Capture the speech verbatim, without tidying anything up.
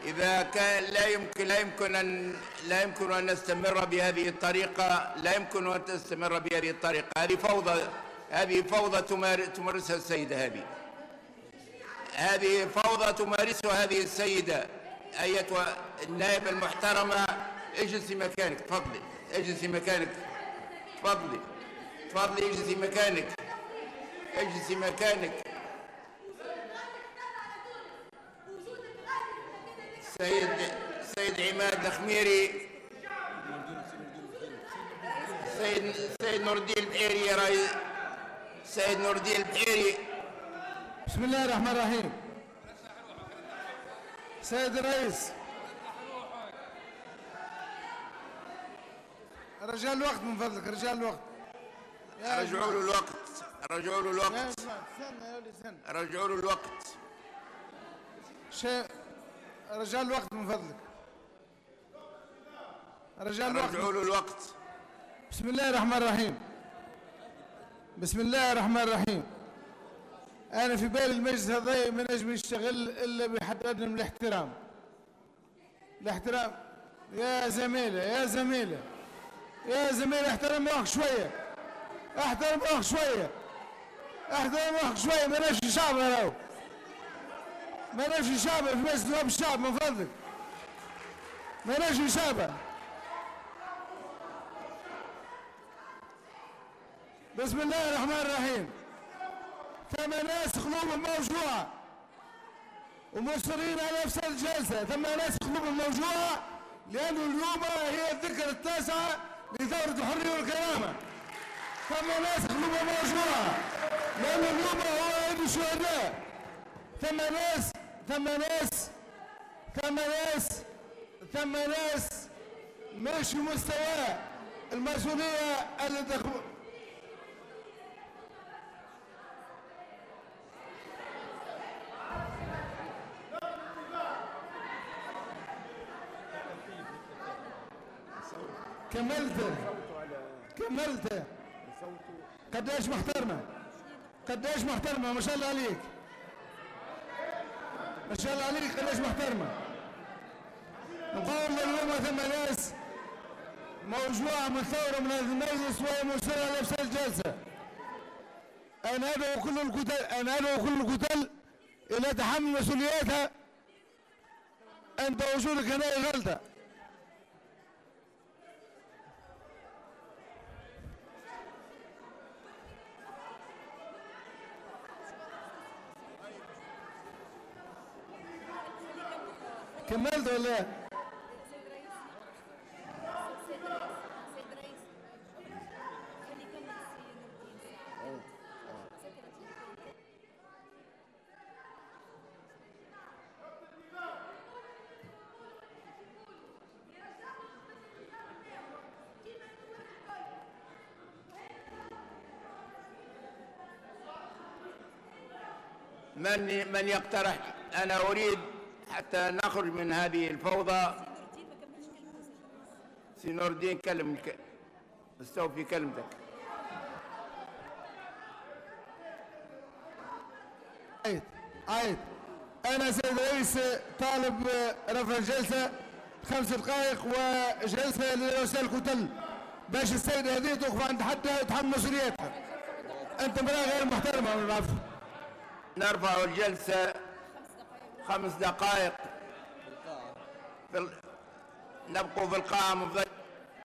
إذا كان لا يمكن لا يمكن أن لا يمكن أن نستمر بهذه الطريقة، لا يمكن أن تستمر بهذه الطريقة. هذه فوضى، هذه فوضى تمارسها السيدة هذه. هذه فوضى تمارسها هذه السيدة. أيتها النائبة المحترمة، اجلسي مكانك، تفضلي اجلسي مكانك، تفضلي تفضلي اجلسي مكانك، اجلسي مكانك. سيد سيد عماد الخميري، سيد سيد نور الدين البحيري يا رئيس، سيد نور الدين البحيري. بسم الله الرحمن الرحيم. سيد الرئيس، رجال الوقت من فضلك، رجال الوقت. رجعوا له الوقت، رجعوا له الوقت، رجعوا له الوقت. شيء رجال الوقت من فضلك، رجال الوقت، رجعوا له الوقت. بسم الله الرحمن الرحيم. بسم الله الرحمن الرحيم. أنا في بالي المجلس هذا ما نجم يشتغل إلا بحد أدنى من الاحترام. الاحترام يا زميلة، يا زميلة، يا زميلة، احترم روحك شوية، احترم روحك شوية، احترم روحك شوية. ما نمشي شعب راهو، ما نمشي شعب في مجلس نواب الشعب من فضلك، ما نمشي شعب. بسم الله الرحمن الرحيم. ثم ناس قلوبهم موجوعة ومصرين على نفس الجلسة، ثم ناس قلوبهم موجوعة لأنه اليوم هي الذكرى التاسعة لثورة الحرية والكرامة. ثم ناس قلوبهم موجوعة لأنه اليوم هو عيد الشهداء. ثم ناس ثم ناس ثم ناس ثم ناس مش في مستوى المسؤولية اللي تخ... كملت كملت قداش محترمة، قداش محترمة، ما شاء الله عليك، ما شاء الله عليك، قداش محترمة. نقول اليوم ثم ناس موجوعة من ثورة من هذا المجلس وهي مصرة على نفس الجلسة. أنا أدعو كل الكتل أنا أدعو كل الكتل إلى تحمل مسؤولياتها. أنت وجودك هنا غلطة. كملت ولا؟ من من يقترح؟ أنا أريد حتى نخرج من هذه الفوضى. سي نور الدين كلم، استوفي كلمتك. عيد عيد أنا سيد الرئيس طالب رفع الجلسة خمس دقائق وجلسة لرؤساء الكتل باش السيدة هذه توقف عند حدها وتحمل مسؤوليتها. أنت امرأة غير محترمة من العفو. نرفع الجلسة خمس دقائق. في ال... نبقوا في القاعة.